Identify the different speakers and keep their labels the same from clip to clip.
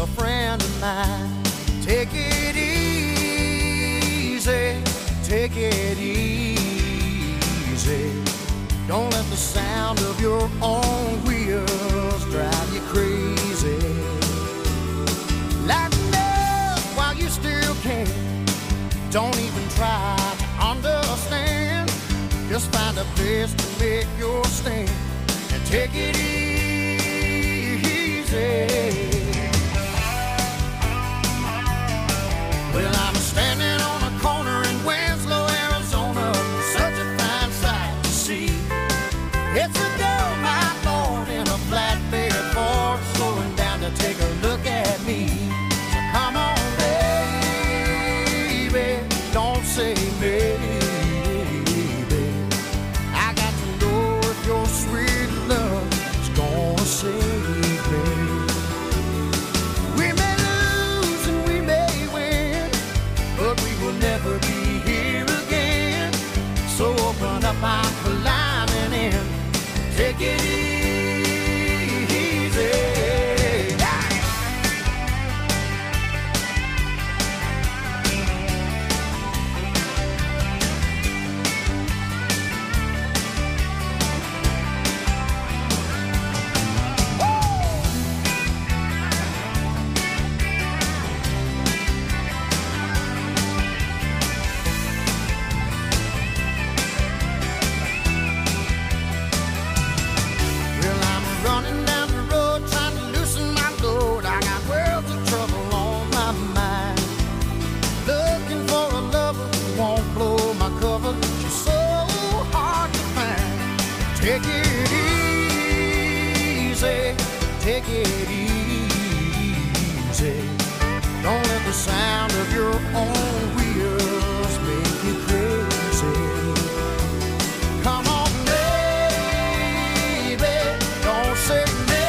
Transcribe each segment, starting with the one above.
Speaker 1: a friend of mine. Take it easy, take it easy. Don't let the sound of your own wheels drive you crazy. Lighten up while you still can. Don't even try to understand. Just find a place to make your stand and take it easy. Well, I'm standing on a corner in Winslow, Arizona. Such a fine sight to see. It's a girl, my Lord, in a flatbed Ford, slowing down to take a look at me. So come on, baby, don't say maybe. I got to know if your sweet love is gonna save me. We may lose and we may win, but we will never be here again. So open up our climbing in. Take it easy. Take it easy, take it easy. Don't let the sound of your own wheels make you crazy. Come on, baby, don't say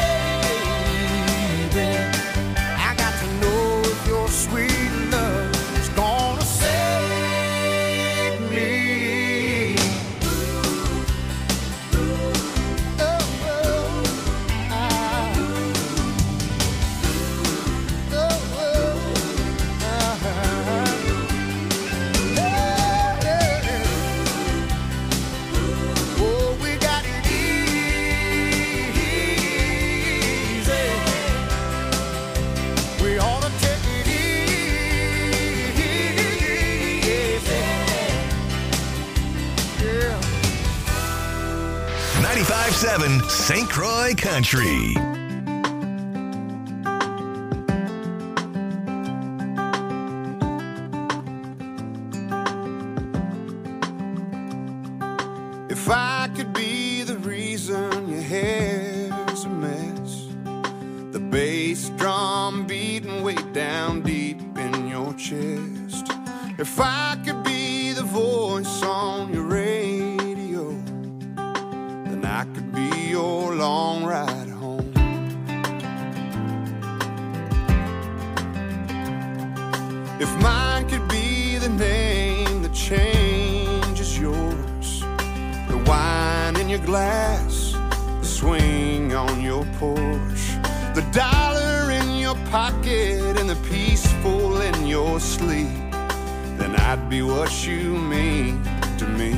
Speaker 1: maybe. I got to know if your sweet love is gonna save me.
Speaker 2: St. Croix Country.
Speaker 3: If I could be the reason your hair's a mess, the bass drum beating way down deep in your chest. If I could be the voice on your radio, then I could be your long ride home. If mine could be the name that changes yours, the wine in your glass, the swing on your porch, the dollar in your pocket and the peaceful in your sleep, then I'd be what you mean to me.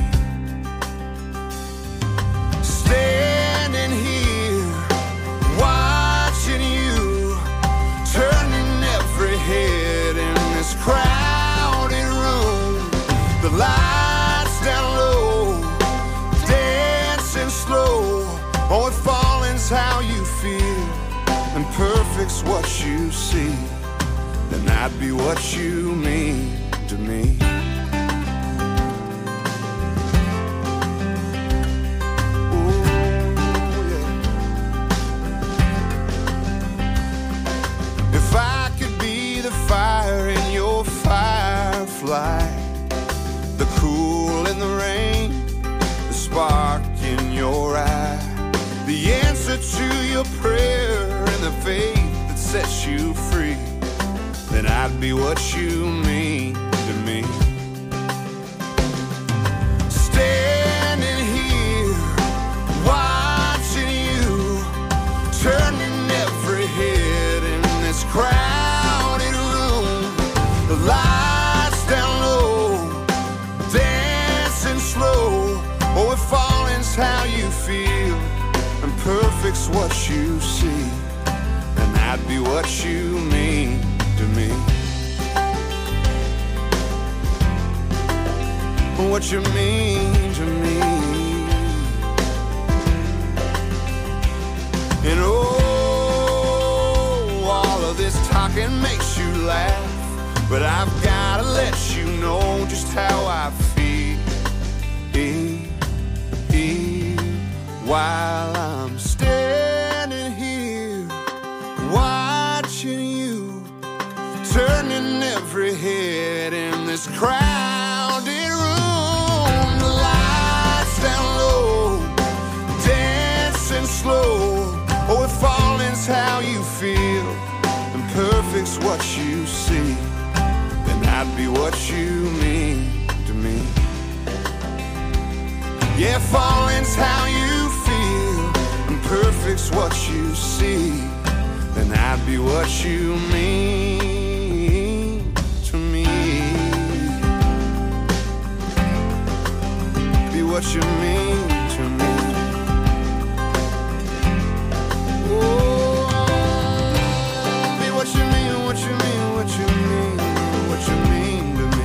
Speaker 3: Standing here, watching you, turning every head in this crowded room. The lights down low, dancing slow. Oh, if falling's how you feel and perfect's what you see, then I'd be what you mean to me. Fire in your firefly, the cool in the rain, the spark in your eye, the answer to your prayer and the faith that sets you free, then I'd be what you mean to me. Standing here, watching you, turning every head in this crowd. perfect's what you see, then I'd be what you mean to me. What you mean to me. And oh, all of this talking makes you laugh, but I've gotta let you know just how I feel while I'm standing here watching you, turning every head in this crowded room. The lights down low, dancing slow. Oh, if falling's how you feel and perfect's what you see, then I'd be what you mean to me. Yeah, falling's how you feel and perfect's what you see, then I'd be what you mean to me. Be what you mean to me. Oh, be what you mean, what you mean, what you mean, what you mean to me.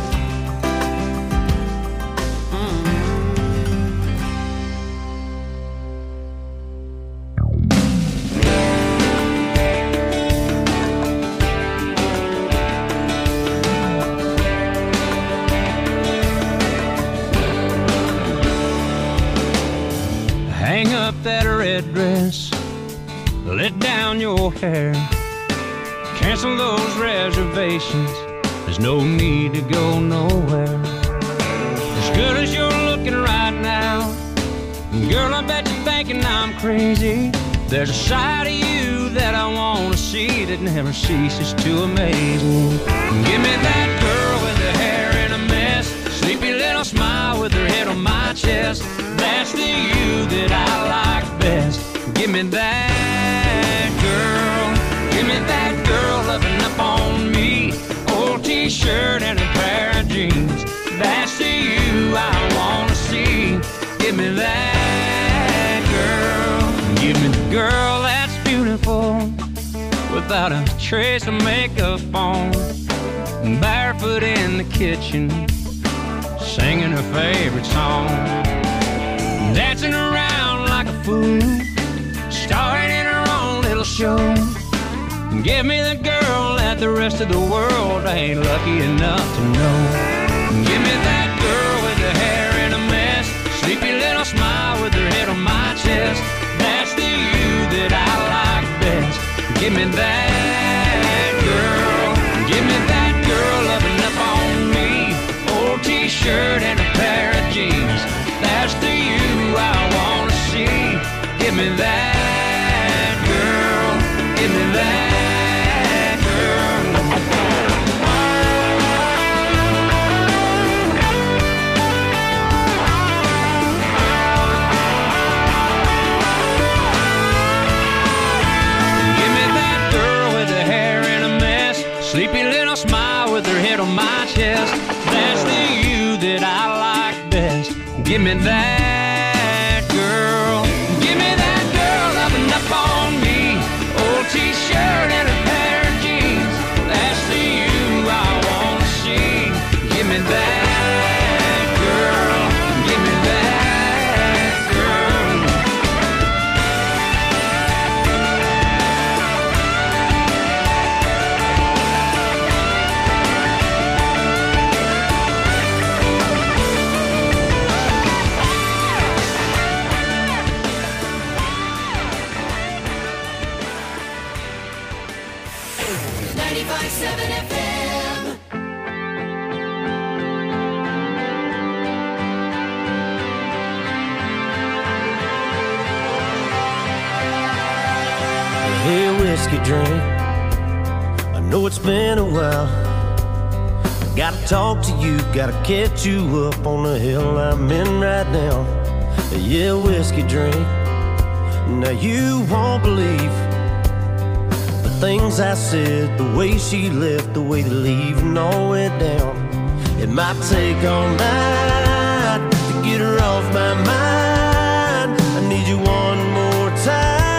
Speaker 4: Hang up that red dress, let down your hair, cancel those reservations, there's no need to go nowhere. As good as you're looking right now, girl, I bet you're thinking I'm crazy. There's a side of you that I want to see that never ceases to amaze me. Give me that girl with her hair in a mess, sleepy little smile with her head on my chest. That's the you that I like best. Give me that girl. Give me that girl loving up on me. Old t-shirt and a pair of jeans. That's the you I wanna see. Give me that girl. Give me the girl that's beautiful, without a trace of makeup on, barefoot in the kitchen, singing her favorite song, dancing around like a fool, starring in her own little show. Give me the girl that the rest of the world ain't lucky enough to know. Give me that girl with her hair in a mess, sleepy little smile with her head on my chest. That's the you that I like best. Give me that girl. Give me that girl loving up on me. Old t-shirt and a pair of jeans. That's the you I wanna see. Give me that girl. Give me that girl. Give me that girl with her hair in a mess, sleepy little smile with her head on my chest. That's the you that I like best. Give me that girl. Give me that girl loving up on me. Old t-shirt and a pair of jeans. That's the you I wanna see. Give me that girl. Give me that girl.
Speaker 5: Hey, whiskey drink, I know it's been a while. Gotta talk to you, gotta catch you up on the hill I'm in right now. Yeah, whiskey drink, now you won't believe the things I said, the way she left, the way the leaving all went down. It might take all night to get her off my mind. I need you one more time.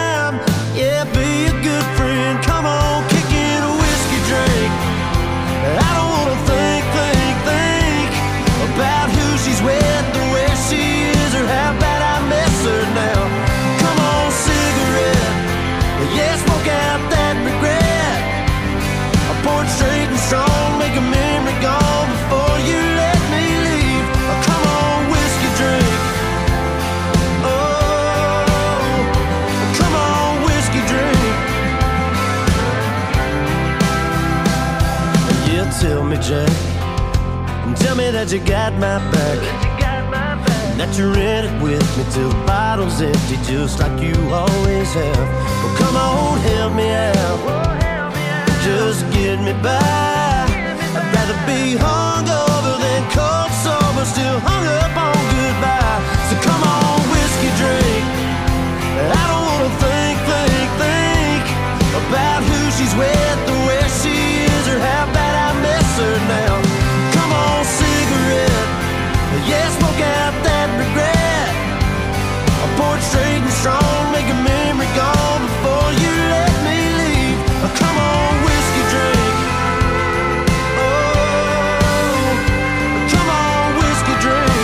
Speaker 5: that you got my back, and that you're in it with me till the bottle's empty, just like you always have. Well, come on, help me out, just get me by. I'd rather be hungover than cold sober, still hung up on goodbye. So come on, whiskey drink. I don't wanna think about who she's with or where she is or how bad I miss her now. Come on, cigarette, yeah, smoke out that regret. I'll pour it straight and strong, make a memory gone before you let me leave. Come on, whiskey drink. Oh, come on, whiskey drink.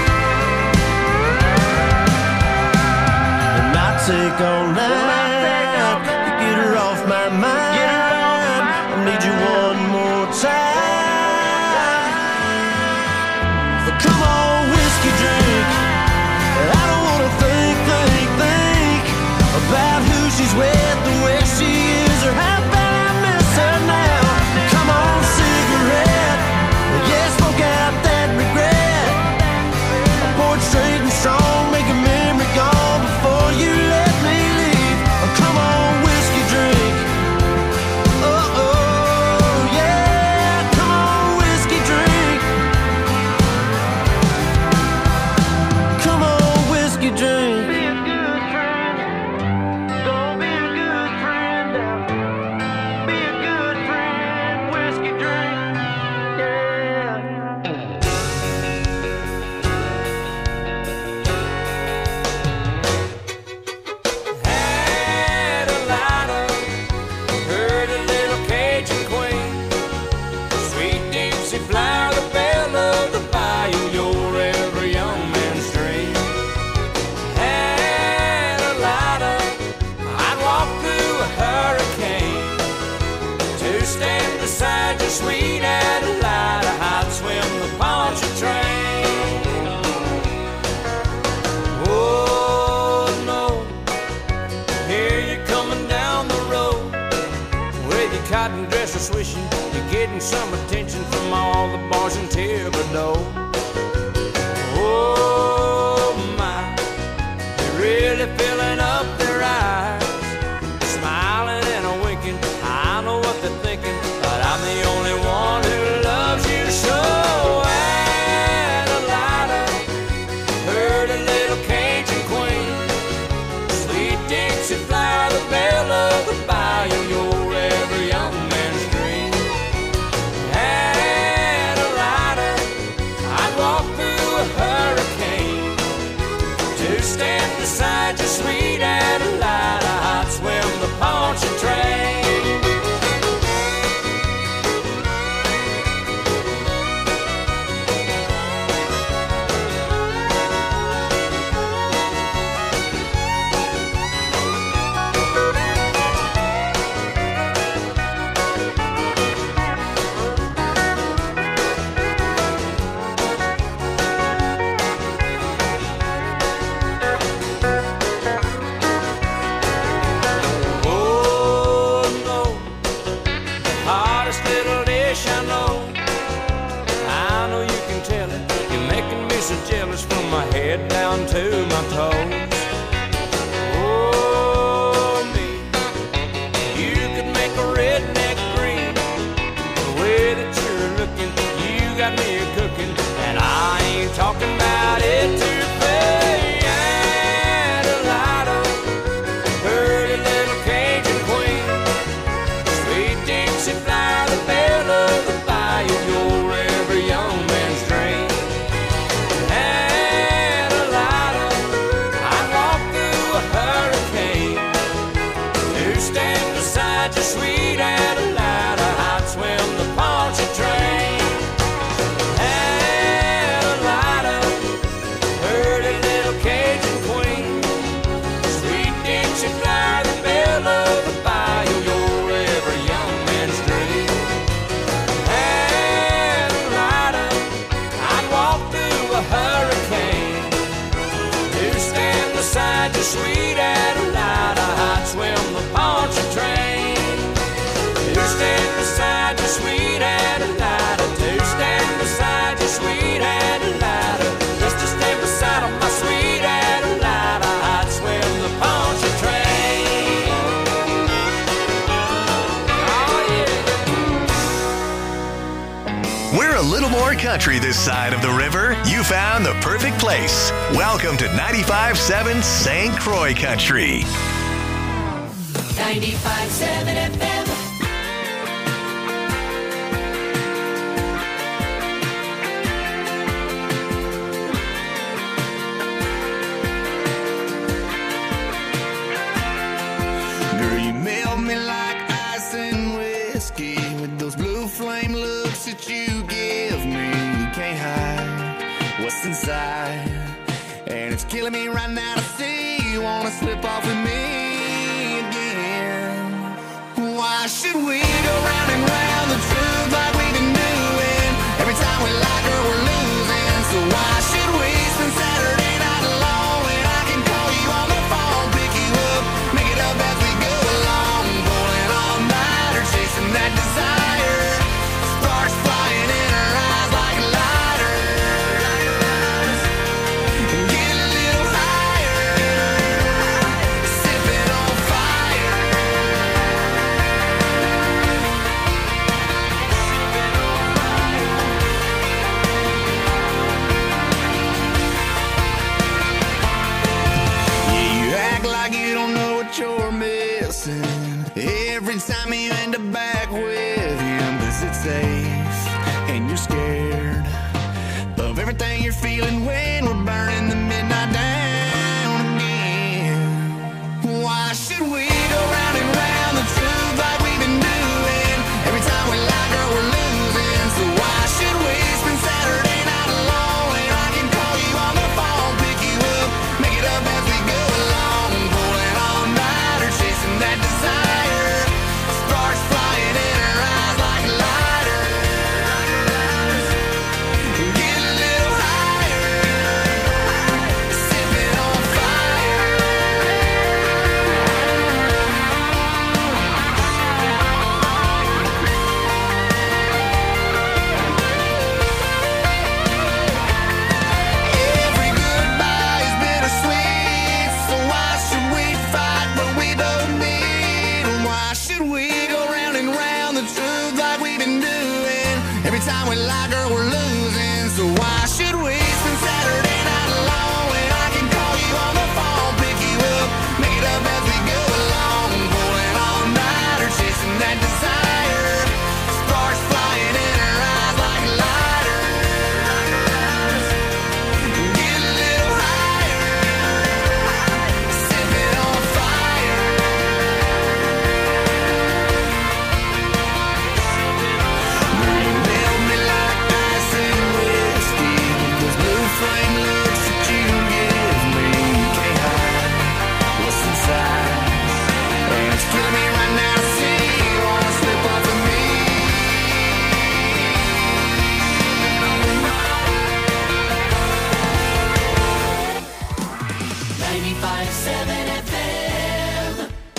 Speaker 5: And I take all night. She's with the way she is or how bad I miss her now. Come on, cigarette, yeah, smoke out that regret. I pour it straight and strong, make a memory gone before you let me leave. Come on, whiskey drink. Oh, oh, yeah, come on, whiskey drink. Come on, whiskey drink. Sweet Adelaide, I'd swim the Pontchartrain. Oh no, here you're coming down the road with your cotton dresser swishing. You're getting some attention from all the bars in Thibodeau. Oh my, they're really filling up their eyes, smiling and a winking. I know what they're thinking, but I'm the only one who loves you so. Adelina, heard a little Cajun queen, sweet Dixie flower, the belle of the bayou, you're every young man's dream. Adelina, I'd walk through a hurricane to stand beside you, sweet Adelina, I'd swim the Pontchartrain. From my head down to my toes. Oh, me, you could make a redneck green. The way that you're looking, you got me cooking, and I ain't talking about it too fast. Adelina, pretty little Cajun queen, sweet Dixie flower, the belle of the bayou, you're every young man's dream. Sweet Adelina, I'd swim the Pontchartrain. Adelina, pretty little Cajun queen, sweet Dixie flower, the belle of the bayou, you're every young man's dream. Adelina, I'd walk through a hurricane to stand beside you, sweet Adelina, I'd swim the Pontchartrain. To stand beside you, sweet Adelina, to stand beside you, sweet
Speaker 2: country this side of the river, you found the perfect place. Welcome to 95.7 St. Croix Country.
Speaker 6: 95.7 FM.
Speaker 3: Girl, you melt me like ice and whiskey with those blue flame looks that you give me. You can't hide what's inside, and it's killing me right now to see you wanna slip off with me again. Why should we go round and round the truth like we've been doing? Every time we like her, we're losing. So why should we spend Saturday night alone when I can call you on the phone, pick you up, make it up as we go along, pulling all nighter, chasing that desire, sparks flying in her eyes like lighters. Get a little higher, sipping on fire. Yeah, you act like you don't know what you're missing every time you end up back with him, 'cause it's safe and you're scared of everything you're feeling when we're burning the midnight down again. Why should we go round and round the truth like we've been doing? Every time we like her, we're losing. So why should we spend Saturday night alone when I can call you on the phone, pick you up, make it up as we go along, pulling all nighter, chasing that desire, sparks flying in her eyes like lighters. Get a little higher, sipping on fire. Every goodbye is bittersweet, so why should we fight but we don't need? Why should we go round and round the truth like we've been doing? Every time we like her, we're losing. So why should we spend Saturday night alone when I can call you on the phone, pick you up, make it up as we go along, pulling all nighter, chasing that desire, sparks flying in her eyes like lighters. Get a little higher, sipping on fire. Girl, you melt me like ice and whiskey with those blue flame looks that you give me. You can't hide what's inside, and it's killing me right now to see you wanna slip off of me.
Speaker 6: 95.7 FM.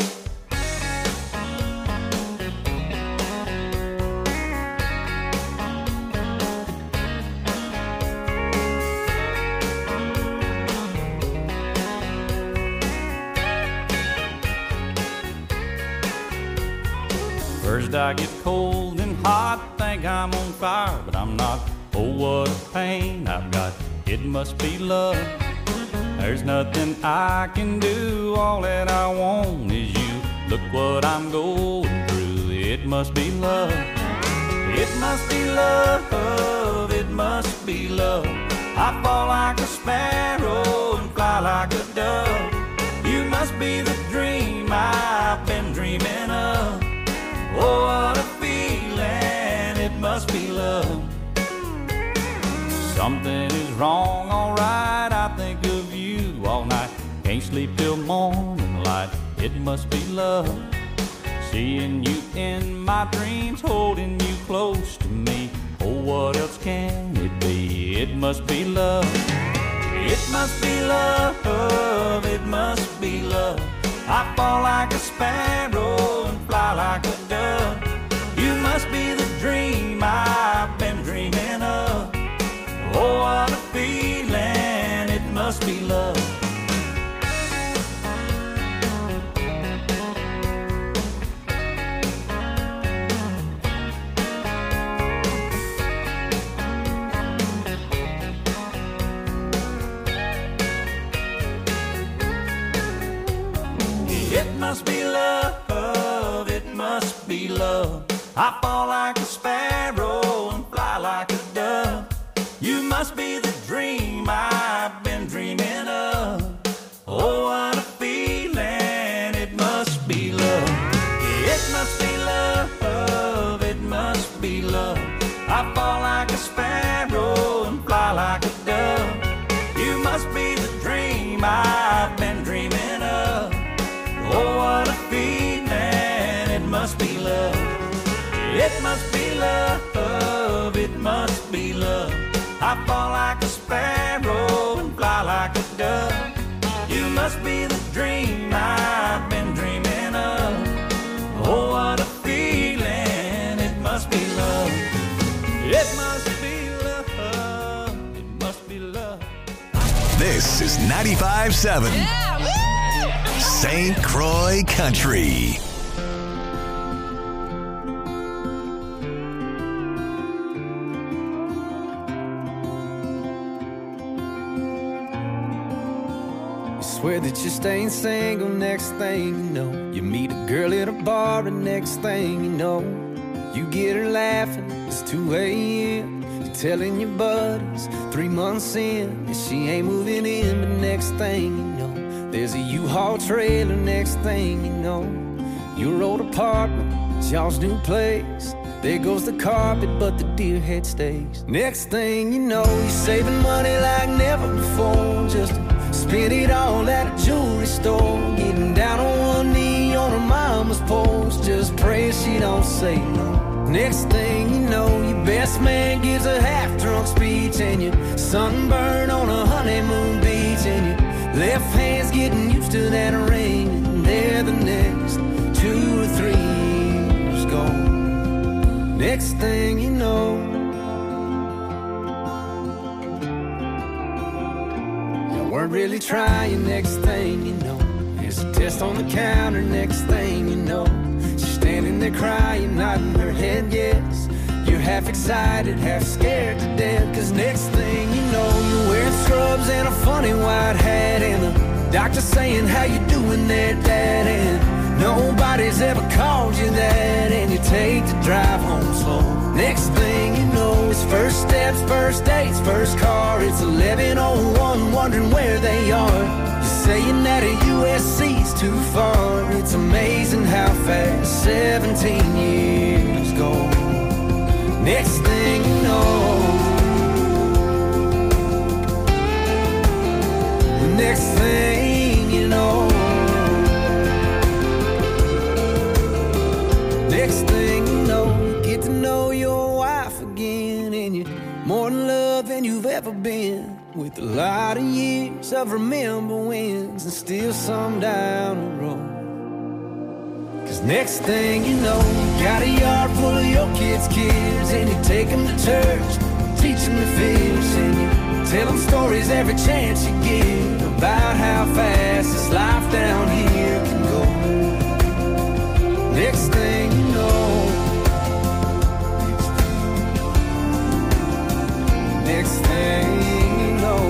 Speaker 7: First I get cold and hot, think I'm on fire, but I'm not. Oh, what a pain I've got, it must be love. There's nothing I can do, all that I want is you. Look what I'm going through, it must be love. It must be love, it must be love. I fall like a sparrow and fly like a dove. You must be the dream I've been dreaming of. Oh, what a feeling, it must be love. Something is wrong, alright, I think of you all night. Can't sleep till morning light, it must be love. Seeing you in my dreams, holding you close to me. Oh, what else can it be? It must be love. It must be love, it must be love. I fall like a sparrow and fly like a dove. You must be the dream I've been dreaming of. Oh, what a feeling, it must be love. must be love, it must be love. I fall like a sparrow and fly like a dove. You must be the dream I've been dreaming of. Oh, what a feeling, it must be love. It must be love, it must be love. I fall like a sparrow and fly like a dove. You must be the dream I've been dreaming of. Oh, what a feeling, it must be love. It must be love, it must be love. I fall like a sparrow and fly like a dove. You must be the dream I've been dreaming of. Oh, what a feeling, it must be love. It must be love, it must be love.
Speaker 2: This is 95.7 St. Croix Country.
Speaker 1: Swear that you're staying single, next thing you know, you meet a girl at a bar, and next thing you know, you get her laughing, it's 2 a.m. You're telling your buddies 3 months in that she ain't moving in, but next thing you know, there's a U-Haul trailer, next thing you know, your old apartment, it's y'all's new place. There goes the carpet, but the deer head stays. Next thing you know, you're saving money like never before, just spend it all at a jewelry store, getting down on one knee on her mama's porch, just pray she don't say no. Next thing you know, your best man gives a half-drunk speech, and you're sunburned on a honeymoon beach, and your left hand's getting used to that ring, and there the next 2 or 3 years gone. Next thing you know, weren't really trying, next thing you know, there's a test on the counter, next thing you know, she's standing there crying, nodding her head yes. You're half excited, half scared to death, cause next thing you know, you're wearing scrubs and a funny white hat, and the doctor saying, how you doing there, Dad? And nobody's ever called you that, and you take the drive home slow. Next thing you know, it's first steps, first dates, first car. It's 11:01, wondering where they are. You're saying that a USC's too far. It's amazing how fast 17 years go. Next thing you know, next thing you know, next thing you know, you get to know your wife again, and you're more in love than you've ever been, with a lot of years of remember wins and still some down the road. Cause next thing you know, you got a yard full of your kids' kids, and you take them to church, teach them to fish, and you tell them stories every chance you get about how fast this life down here can go. Next thing you know, next thing you know,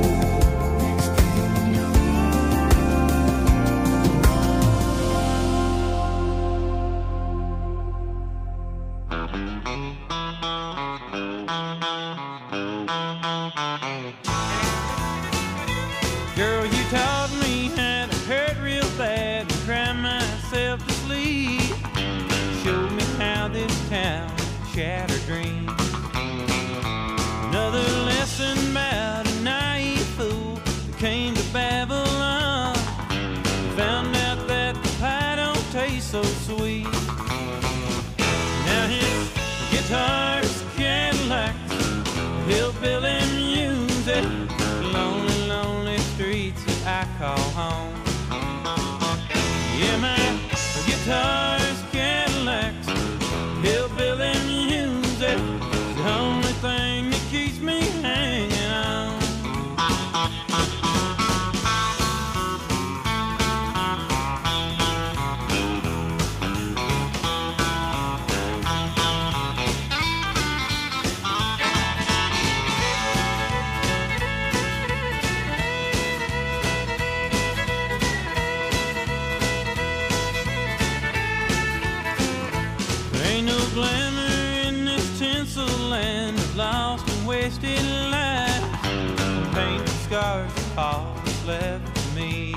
Speaker 4: girl, you taught me how to hurt real bad and cry myself to sleep. Showed me how this town shattered dreams. Another lesson about a naive fool that came to Babylon. Found out that the pie don't taste so sweet. Now his guitar's Cadillacs, hillbilly music, lonely, lonely streets that I call
Speaker 8: wasted life, painted scars of all that's left of me.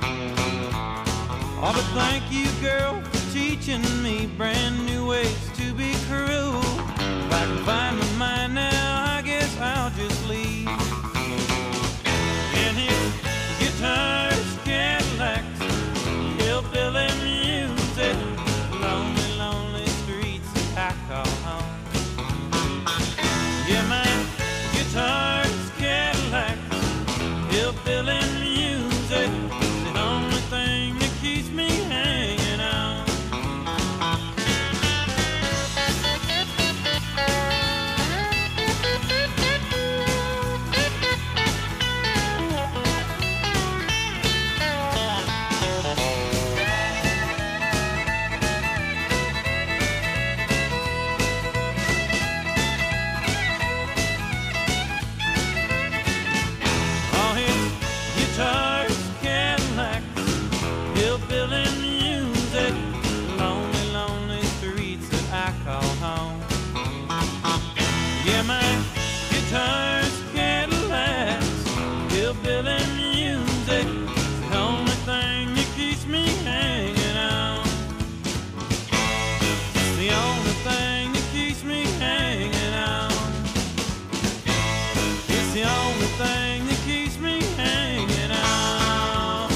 Speaker 8: Oh, but thank you, girl, for teaching me brand new ways to be cruel. If I can find my mind now, I guess I'll just leave. And his guitars, Cadillacs, hillbilly music, lonely, lonely streets that I call home. Yeah, my guitars, Cadillacs, hillbilly music, the only thing that keeps me hanging on. All his guitars, Cadillacs, hillbilly music, lonely, lonely streets that I call home. Yeah, my guitars, Cadillacs, hillbilly music, the only thing that keeps me hanging on. It's the only thing that keeps me hanging on. It's the only thing that keeps me hanging on.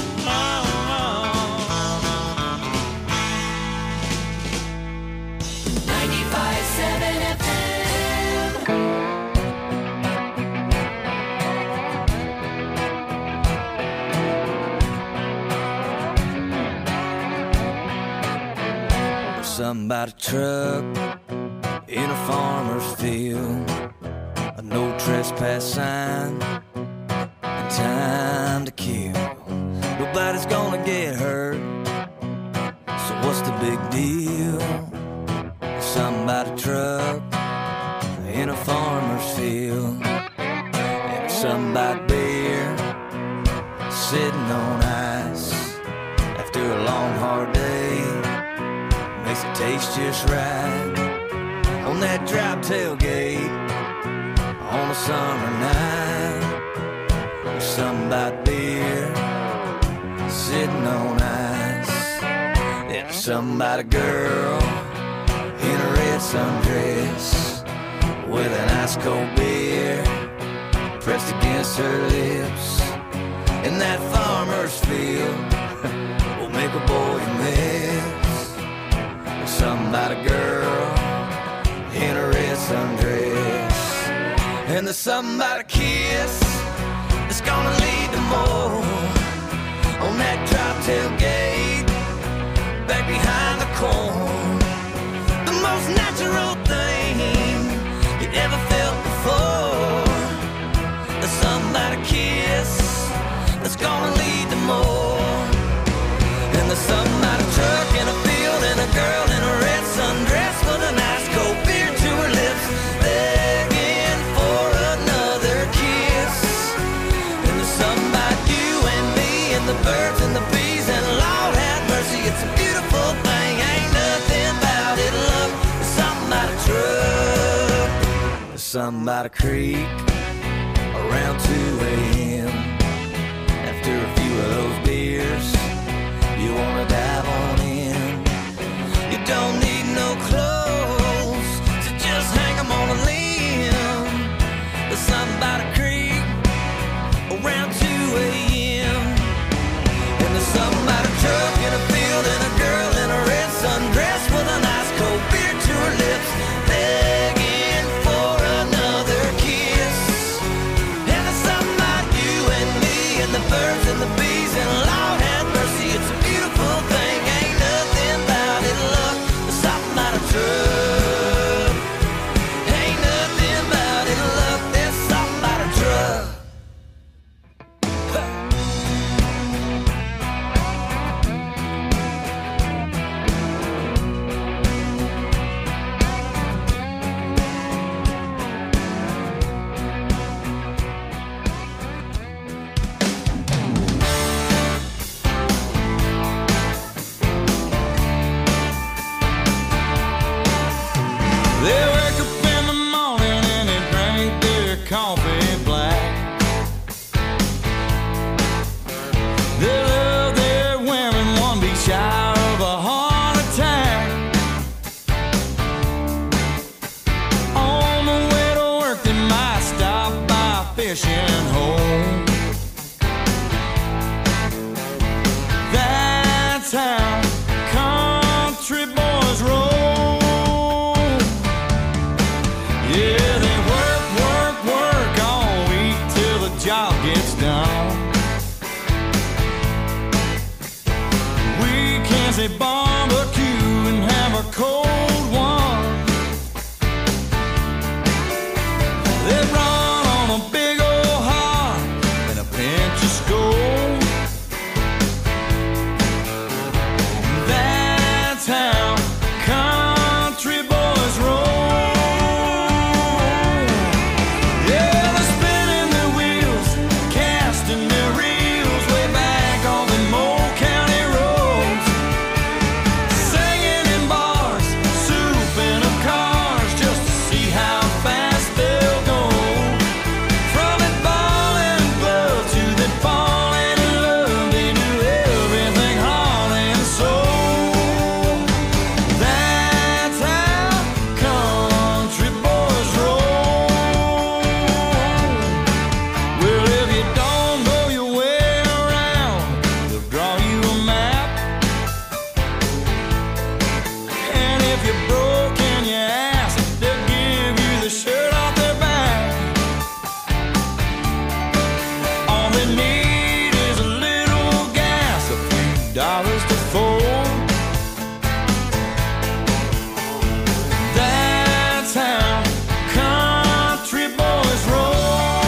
Speaker 8: Oh.
Speaker 6: 95.7 FM.
Speaker 9: Something about a truck in a farmer's field, a no trespass sign, and time to kill. Nobody's gonna get hurt, so what's the big deal? Something about a truck in a farmer's field, and something about beer sitting on ice after a long hard day. Makes it taste just right on that dry tailgate on a summer night. There's something about beer sitting on ice. There's something about a girl in a red sundress with an ice cold beer pressed against her lips. In that farmer's field will make a boy miss. Something about a girl in a red sundress, and there's something about a kiss that's gonna lead to more on that drop tailgate back behind the corn. The most natural thing you ever felt before. There's something about a kiss that's gonna lead to more, and there's something about a truck in a field and a girl in a red sundress with a nice cold beer to her lips, begging for another kiss. And there's something about you and me and the birds and the bees, and Lord have mercy, it's a beautiful thing. Ain't nothing about it, love. There's something about a truck. There's something about a creek around 2 a.m. After a few of those beers, you wanna dive on in. You don't need no clothes to just hang them on a limb. There's something about a creek around 2 a.m. And there's something about a truck in a field and a girl in a red sundress with a nice cold beer to her lips, begging for another kiss. And there's something about you and me and the birds and the bees, and Lord have mercy, it's a beautiful thing. Ain't nothing about it, love. There's something about a truck. Ain't nothing about it, love. There's something about a truck.
Speaker 10: staying home. That's how country boys roll. Yeah, they work all week till the job gets done. Weekends they barbecue and have a cold one. They run on a big old heart and a pinch of Skoal. That's how country boys roll. Yeah, they're spinning their wheels, casting their reels way back on the Moe County roads, singing in bars, souping up cars just to see how fast they'll go. From it ballin' in love to that falling in love, they do everything heart and soul. That's how country boys roll. Well, if you don't know your way around, they'll draw you a map. And if you're broke in your ass, they'll give you the shirt off their back. All they need is a little gas, a few dollars to fold. That's how country boys roll.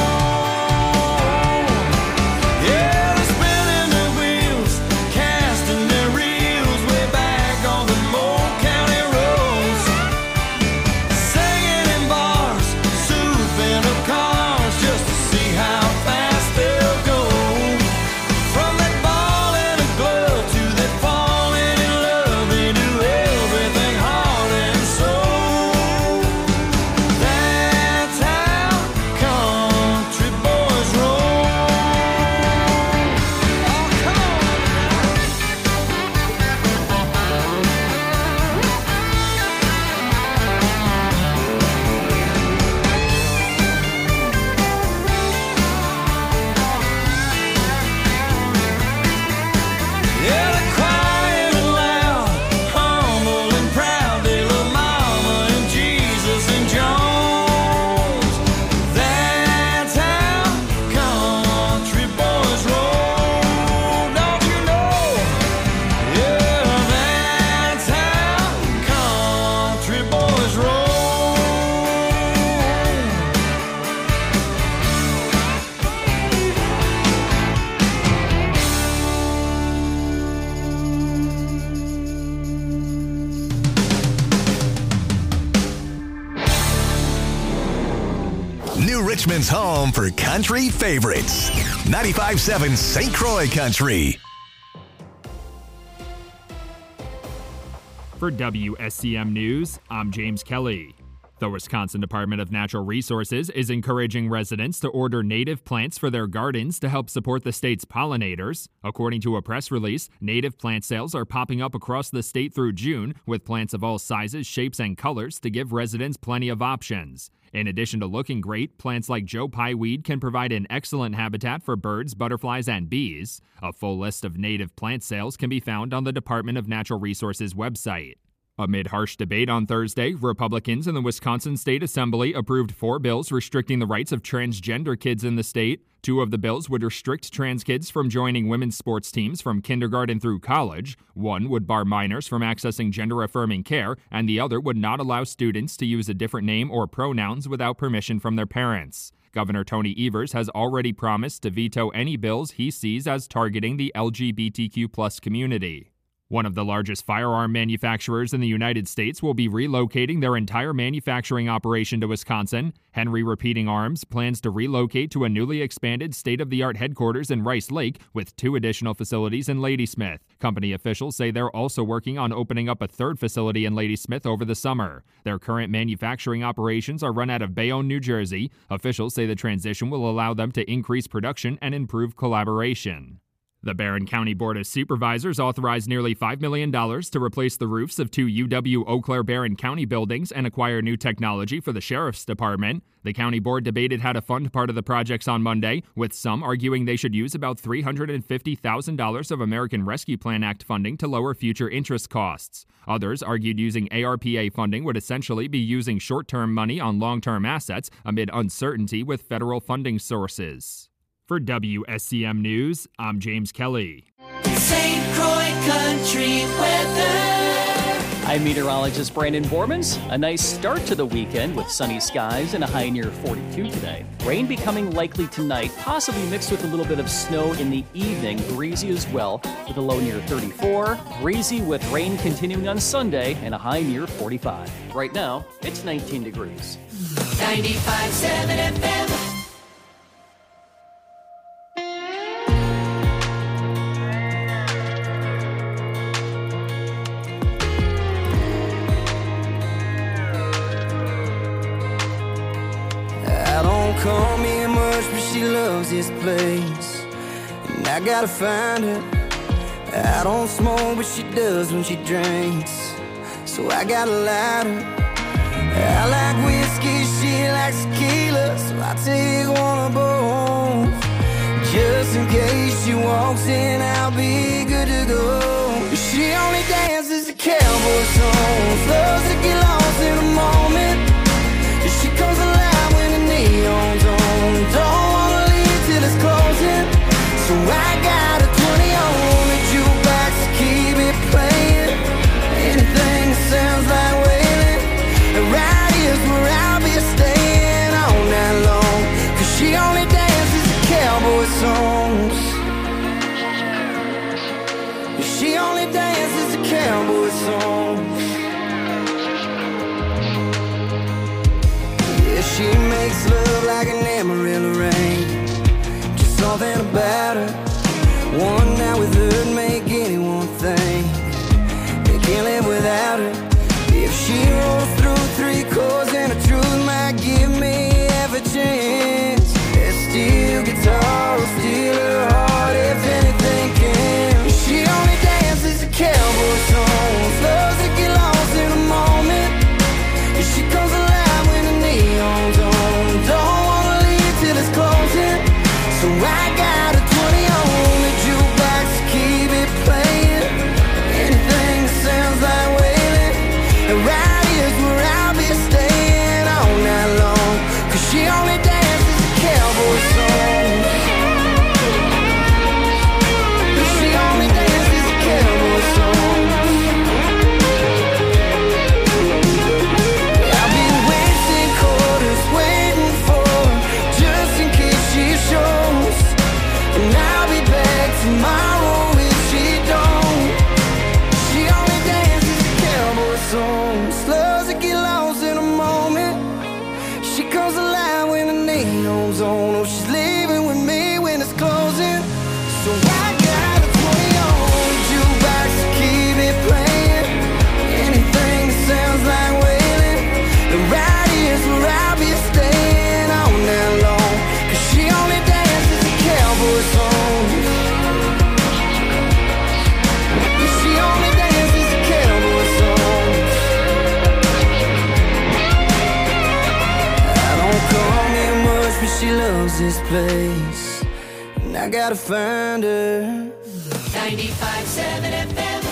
Speaker 10: Yeah, they're spinning their wheels, casting their reels way back on the Moe County roads, singing in bars, souping up cars just to see how fast they'll go. From that ball in a glove to that falling in love, they do everything heart and soul. That's how country boys roll. Oh, come on. Yeah, they're quiet and loud, humble and proud. They love Mama and Jesus and Jones. That's how country boys roll. Don't you know? Yeah, that's how country boys roll.
Speaker 2: New Richmond's home for country favorites. 95.7 St. Croix Country.
Speaker 11: For WSCM News, I'm James Kelly. The Wisconsin Department of Natural Resources is encouraging residents to order native plants for their gardens to help support the state's pollinators. According to a press release, native plant sales are popping up across the state through June, with plants of all sizes, shapes, and colors to give residents plenty of options. In addition to looking great, plants like Joe Pye weed can provide an excellent habitat for birds, butterflies, and bees. A full list of native plant sales can be found on the Department of Natural Resources website. Amid harsh debate on Thursday, Republicans in the Wisconsin State Assembly approved 4 bills restricting the rights of transgender kids in the state. 2 of the bills would restrict trans kids from joining women's sports teams from kindergarten through college. 1 would bar minors from accessing gender-affirming care, and the other would not allow students to use a different name or pronouns without permission from their parents. Governor Tony Evers has already promised to veto any bills he sees as targeting the LGBTQ+ community. One of the largest firearm manufacturers in the United States will be relocating their entire manufacturing operation to Wisconsin. Henry Repeating Arms plans to relocate to a newly expanded state-of-the-art headquarters in Rice Lake with 2 additional facilities in Ladysmith. Company officials say they're also working on opening up a 3rd facility in Ladysmith over the summer. Their current manufacturing operations are run out of Bayonne, New Jersey. Officials say the transition will allow them to increase production and improve collaboration. The Barron County Board of Supervisors authorized nearly $5 million to replace the roofs of 2 UW-Eau Claire Barron County buildings and acquire new technology for the Sheriff's Department. The county board debated how to fund part of the projects on Monday, with some arguing they should use about $350,000 of American Rescue Plan Act funding to lower future interest costs. Others argued using ARPA funding would essentially be using short-term money on long-term assets amid uncertainty with federal funding sources. For WSCM News, I'm James Kelly.
Speaker 6: St. Croix Country Weather.
Speaker 12: I'm meteorologist Brandon Bormans. A nice start to the weekend with sunny skies and a high near 42 today. Rain becoming likely tonight, possibly mixed with a little bit of snow in the evening. Breezy as well, with a low near 34. Breezy with rain continuing on Sunday and a high near 45. Right now, it's 19 degrees.
Speaker 6: 95.7 FM.
Speaker 9: Call me much, but she loves this place, and I gotta find her. I don't smoke, but she does when she drinks, so I gotta light her. I like whiskey, she likes tequila, so I take one of both. Just in case she walks in, I'll be good to go. She only dances to cowboy songs, loves to get lost in the moment. She comes alive when the neon's on. Don't wanna leave till it's closing, so I got a 20 on the jukebox to keep it playing. Anything that sounds like wailing, and right here's where I'll be staying all night long. 'Cause she only dances to cowboy songs. She only dances to cowboy songs. She makes love like an Amarillo rain. Just something about her. One night with her'd make anyone think they can't live without her. If she rolls through 3 chords and the truth might give me half a chance, that steel guitar will steal her heart if anything can. She only dances to cowboy songs, loves to get lost in the moment. She comes alive when the neon's on. Don't wanna leave till it's closing, so I got a 20 on the jukebox to keep it playing. Anything that sounds like wailing, and right here's where I'll be staying all night long. 'Cause she only dances to cowboy songs. She only dances to cowboy songs. And I'll be back tomorrow if she don't. She only dances to cowboy songs, loves to get lost in a moment. She comes alive when the neon's on. Oh, she's leaving with me when it's closing, so I got a 20 on the jukebox to keep it playing. Anything that sounds like wailing, and right here's where I'll be staying all night long. 'Cause she only dances to cowboy songs. She only dances to cowboy songs. I don't call me much, but she loves this place, and I gotta find her.
Speaker 6: 95.7 FM.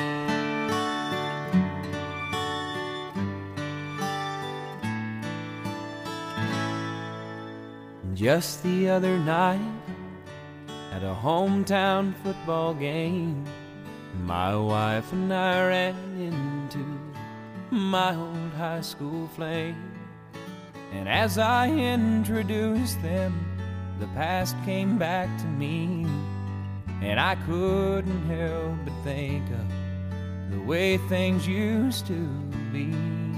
Speaker 8: Just the other night, at a hometown football game, my wife and I ran into my old high school flame. And as I introduced them, the past came back to me, and I couldn't help but think of the way things used to be.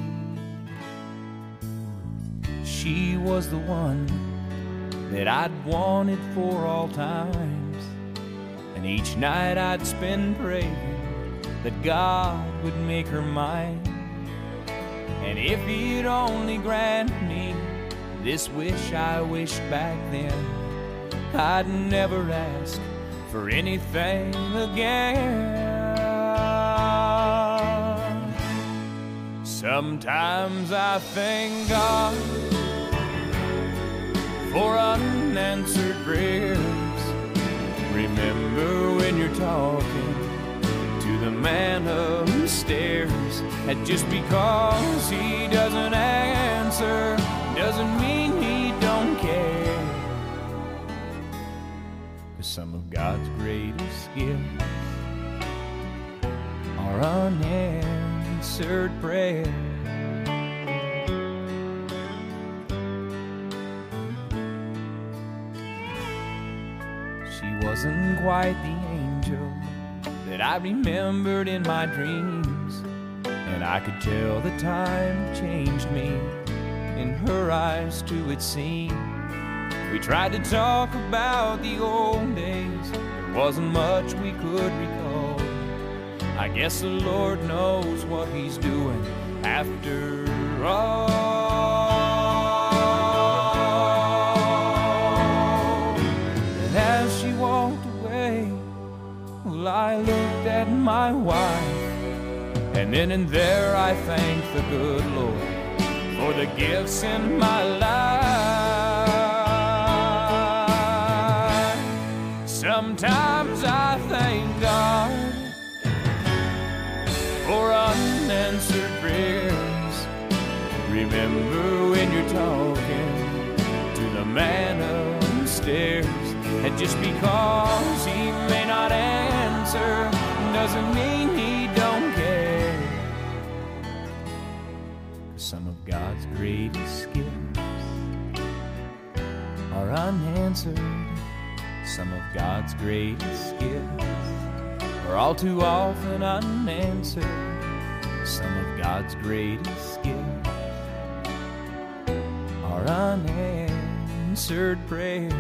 Speaker 8: She was the one that I'd wanted for all times, and each night I'd spend praying that God would make her mine. And if he'd only grant me this wish I wished back then, I'd never ask for anything again. Sometimes I thank God for unanswered prayers. Remember when you're talking to the man upstairs, and just because he doesn't answer doesn't mean he don't care. 'Cause some of God's greatest gifts are unanswered prayers. She wasn't quite the angel that I remembered in my dreams, and I could tell the time changed me. In her eyes too it seemed. We tried to talk about the old days, there wasn't much we could recall. I guess the Lord knows what he's doing after all. And as she walked away, well, I looked at my wife, and then and there I thanked the good Lord for the gifts in my life. Sometimes I thank God for unanswered prayers. Remember when you're talking to the man upstairs, and just because he may not answer doesn't mean he don't care. Some of God's greatest gifts are unanswered. Some of God's greatest gifts are all too often unanswered. Some of God's greatest gifts are unanswered prayers.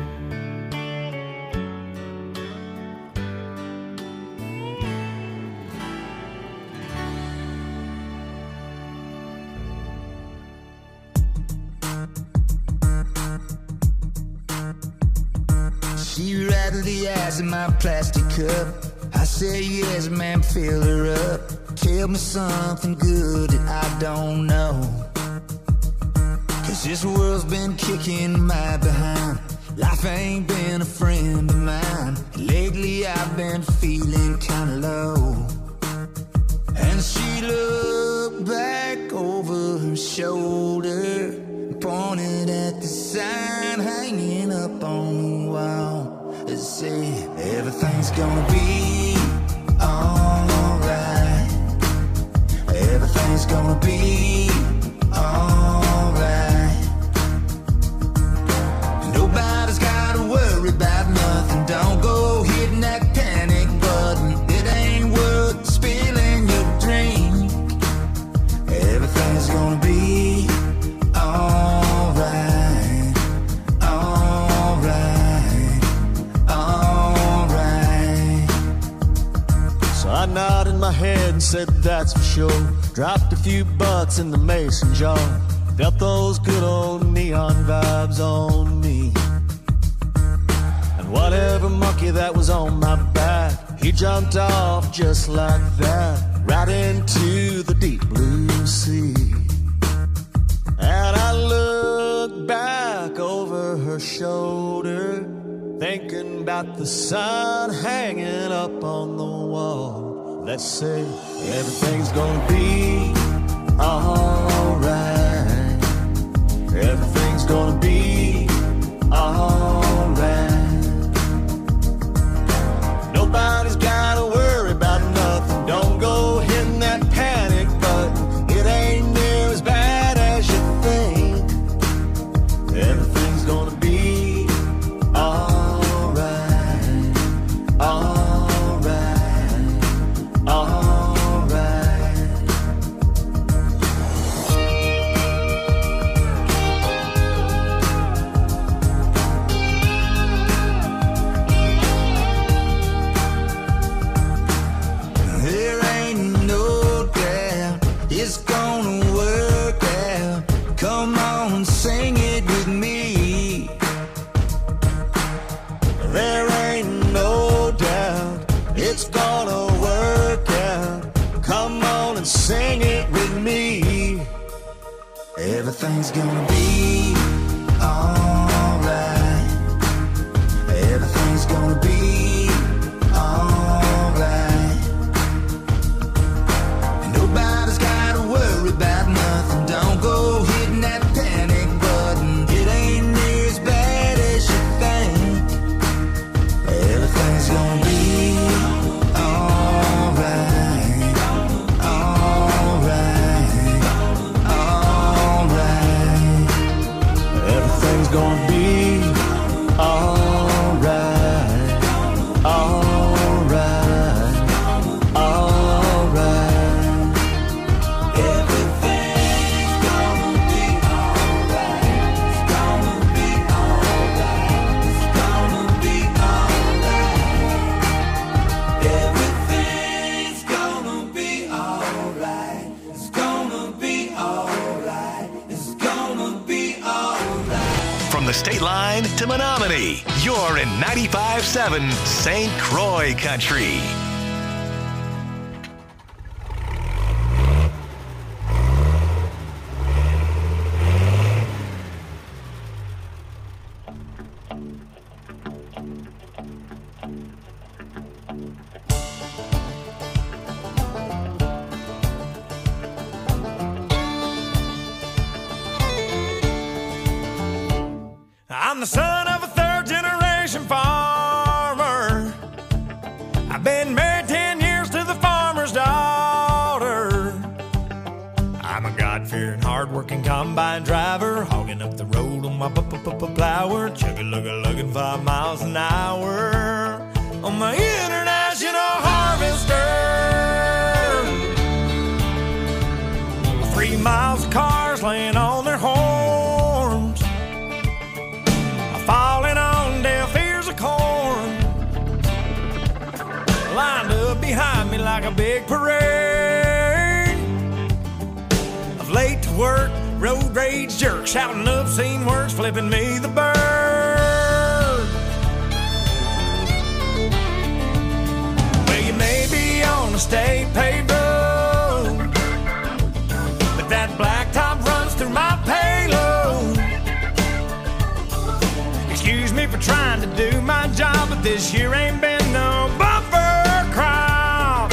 Speaker 13: She rattled the ice in my plastic cup. I said yes, man, fill her up. Tell me something good that I don't know, 'cause this world's been kicking my behind. Life ain't been a friend of mine. Lately I've been feeling kinda low. And she looked back over her shoulder, pointed at the sign hanging up on the wall. It said, everything's gonna be alright. Everything's gonna be alright. Nobody's gotta worry about nothing. Don't go hitting that panic button. It ain't worth spilling your drink. Everything's gonna be alright, alright, alright.
Speaker 5: So I nodded my head and said that's for sure. Dropped a few bucks in the mason jar. Felt those good old neon vibes on me. And whatever monkey that was on my back, he jumped off just like that, right into the deep blue sea. And I looked back over her shoulder, thinking about the sign hanging up on the wall. Let's say everything's gonna be alright. Everything's gonna be alright. Nobody's gotta worry about nothing. Don't go hitting that panic button. It ain't near as bad as you think. Everything's gonna be alright, alright, alright.
Speaker 13: everything's gonna be alright. Everything's gonna be alright. Nobody's gotta worry about nothing. Don't go hitting that panic button. It ain't near as bad as you think. Everything's gonna be alright. Alright. Alright. Everything's gonna be alright. Alright. Alright. Everything's gonna be alright. It's gonna be alright. It's gonna be alright. Everything's gonna be alright. It's gonna be alright. It's gonna be alright.
Speaker 2: From the state line to Menominee, you're in 95.7 St. Croix Country.
Speaker 10: I'm the son of a third-generation farmer. I've been married 10 years to the farmer's daughter. I'm a God-fearing, hard-working combine driver, hogging up the road on my plower, chugga-lugga-lugging 5 miles an hour on my international harvester. 3 miles of cars laying on their horns, falling on deaf ears of corn, lined up behind me like a big parade of late to work, road rage jerks, shouting obscene words, flipping me the bird. Well, you may be on a state paved road, but that blacktop runs through my payload. Excuse me for trying to do my job, but this year ain't been no bumper crop.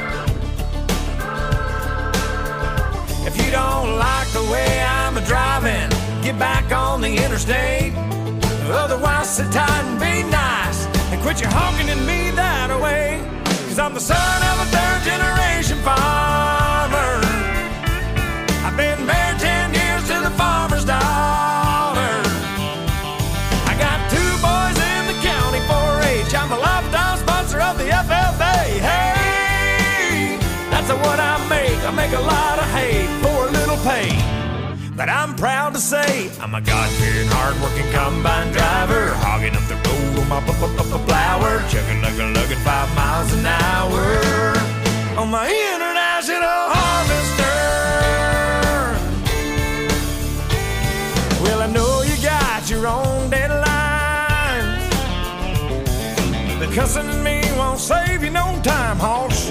Speaker 10: If you don't like the way I'm a-driving, get back on the interstate. Otherwise, sit tight and be nice and quit your honking at me that way. 'Cause I'm the son of a third-generation farmer. I've been married 10 years to the farmer's daughter. I got 2 boys in the county 4-H. I'm a lifetime sponsor of the FFA. Hey, that's what I make. I make a lot of hay for a little pay. But I'm proud to say I'm a God-fearing, hard-working combine driver, hogging up the road on my plower, chugging-lugga-lugging 5 miles an hour on my international harvester. Well, I know you got your own deadlines, but cussing at me won't save you no time, hoss.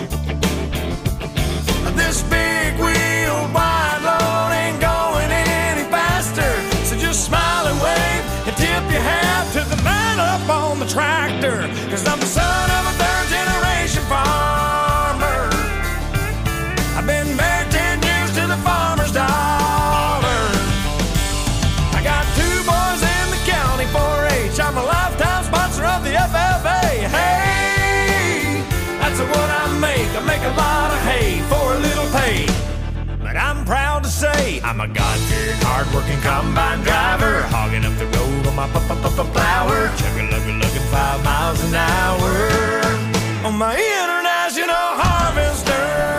Speaker 10: This big wheel wide load ain't going any faster, so just smile and wave and tip your hat to the man up on the tractor. 'Cause I'm the son of a third-generation farmer. I've been married 10 years to the farmer's daughter. I got 2 boys in the county 4-H. I'm a lifetime sponsor of the FFA. Hey, that's what I make. I make a lot of hay for a little pay. But I'm proud to say I'm a God-fearing, hard-working combine driver, hogging up the road on my plower, chugga-lugga-lugging 5 miles an hour on my international harvester.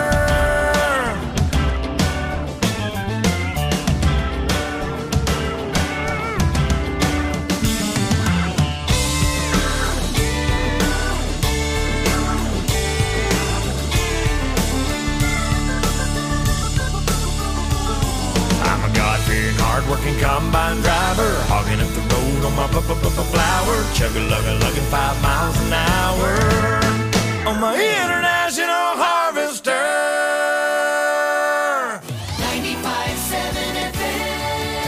Speaker 10: Hard-working combine driver, hogging up the road on my plower, chugga-lugga-lugging 5 miles an hour on my international harvester.
Speaker 6: 95.7 FM.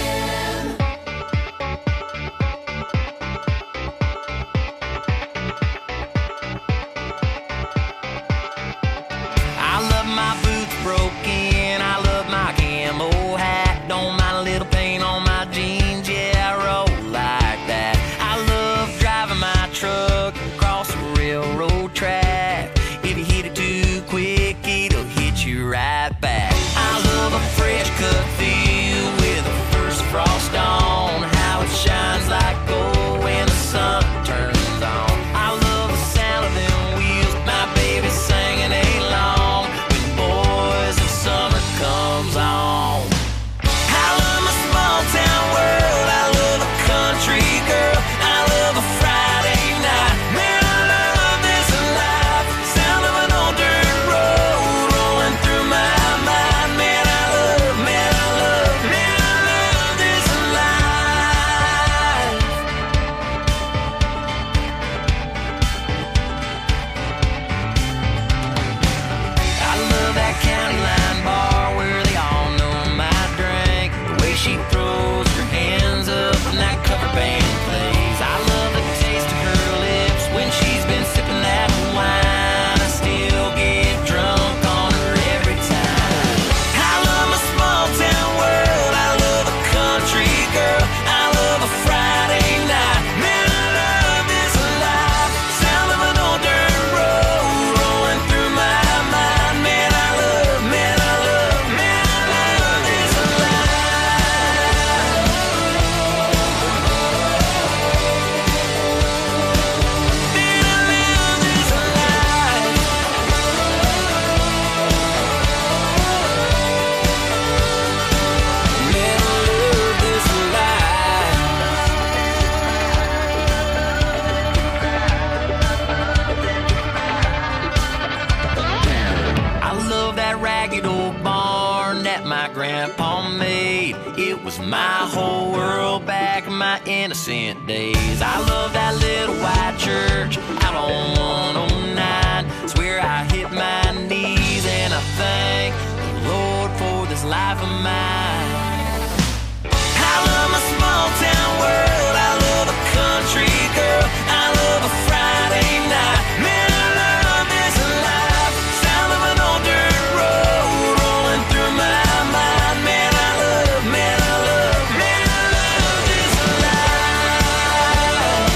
Speaker 5: ragged old barn that my grandpa made. It was my whole world back in my innocent days. I love that little white church out on 109. It's where I hit my knees and I thank the Lord for this life of mine. I love my small town world. I love a country girl. I love a Friday night. Man, I love this life. Sound of an old dirt road rolling through my mind. Man, I love, man, I love, man, I love this life.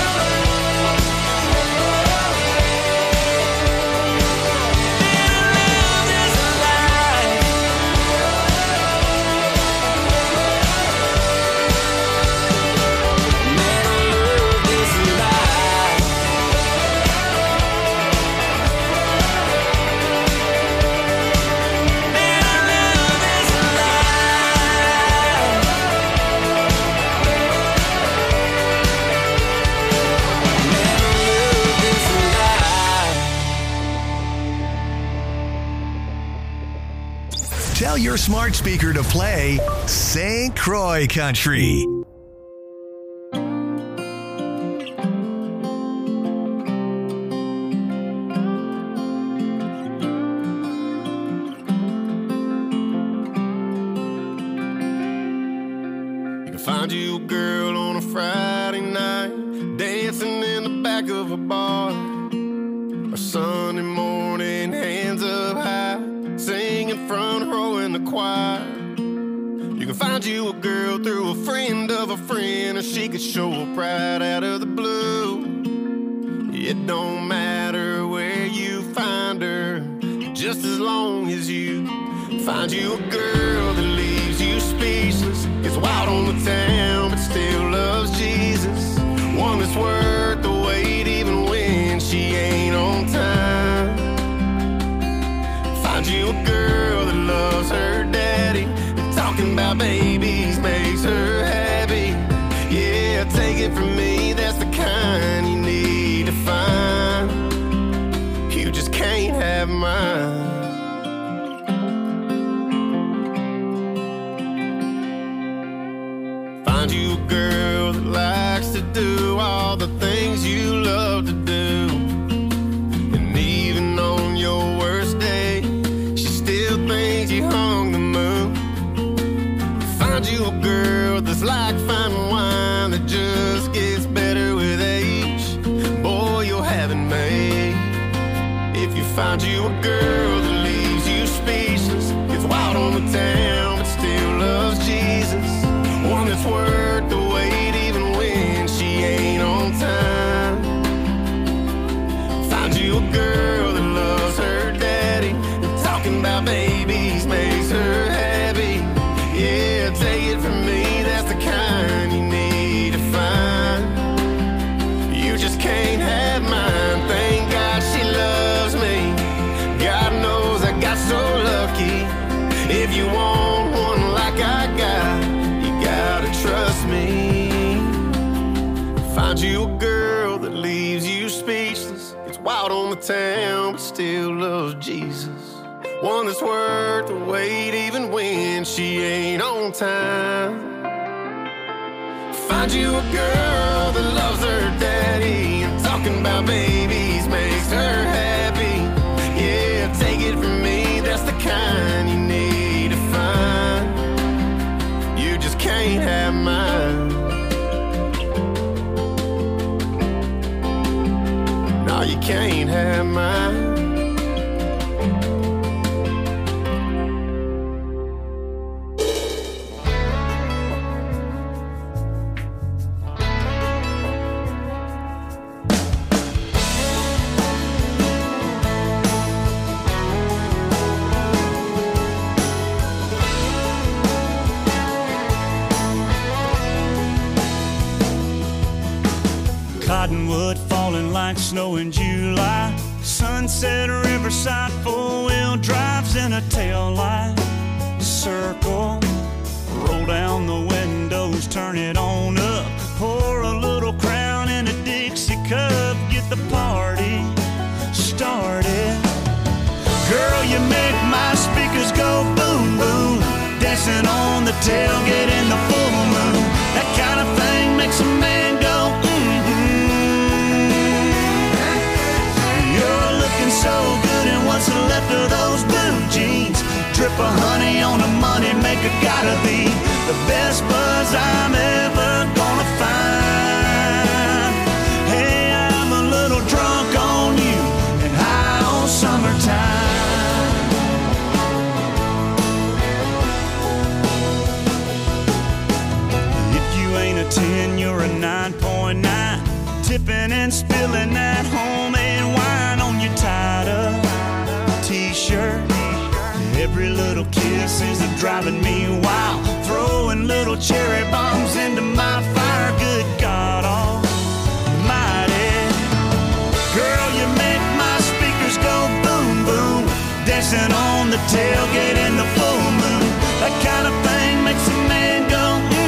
Speaker 5: Man, I love this life. Man, I love this life. Man, I love this life. Man, I love this life.
Speaker 2: Tell your smart speaker to play St. Croix Country.
Speaker 3: You can find you a girl on a Friday night, dancing in the back of a bar. Or Sunday morning, hands up high, singing front row in the choir. You can find you a girl through a friend of a friend, or she could show up right out of the blue. It don't matter where you find her, just as long as you find you a girl that leaves you speechless. Gets wild on the town, but still loves Jesus. One that's worth the wait, even when she ain't on time. Find you a girl that loves her daddy, and talking about babies makes her happy. Yeah, take it from me, that's the kind you need to find. You just can't have mine. Find you a girl that likes to do all the things you love to do. And even on your worst day, she still thinks you hung the moon. Find you a girl that's like fine wine that just gets better with age. Boy, you'll have it made. If you find you a girl that leaves you speechless, gets wild on the town but still loves Jesus. One that's worth the wait, even when she ain't on time. Find you a girl that loves her daddy, and talking about babies makes her happy. Yeah, take it from me, that's the kind you need to find. You just can't have mine. Thank God she loves me. God knows I got so lucky. If you want one like I got, gotta trust me. Find you a girl that leaves you speechless, gets wild on the town but still loves Jesus. One that's worth the wait, even when she ain't on time. Find you a girl that loves her daddy, and talking about babies makes her happy. Yeah, take it from me, that's the kind you need to find. You just can't have mine. No, you can't have mine.
Speaker 10: Cottonwood falling like snow in July. Sunset Riverside, four-wheel drives in a tail light. Circle, roll down the windows, turn it on up. Pour a little Crown in a Dixie cup, get the party started. Girl, you make my speakers go dancing on the tailgate in the full moon. That kind of thing makes a man go, You're looking so good in what's left of those blue jeans. Drip of honey on the money maker, gotta be the best buzz I'm ever gonna find. Hey, I'm a little drunk on you and high on summertime. If you ain't a 10, you're a 9.9. Tipping and spilling that homemade wine on your tied-up t-shirt. Every little kiss is driving me wild. Throwing little cherry bombs into my fire. Good God almighty. Girl, you make my speakers go boom, boom. Dancing on the tailgate in the full moon. That kind of thing makes a man go,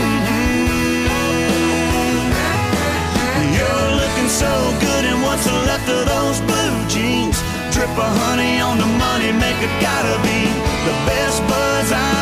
Speaker 10: You're looking so good in what's left of those blue jeans. Drip of honey on the money maker, gotta be the best buzz I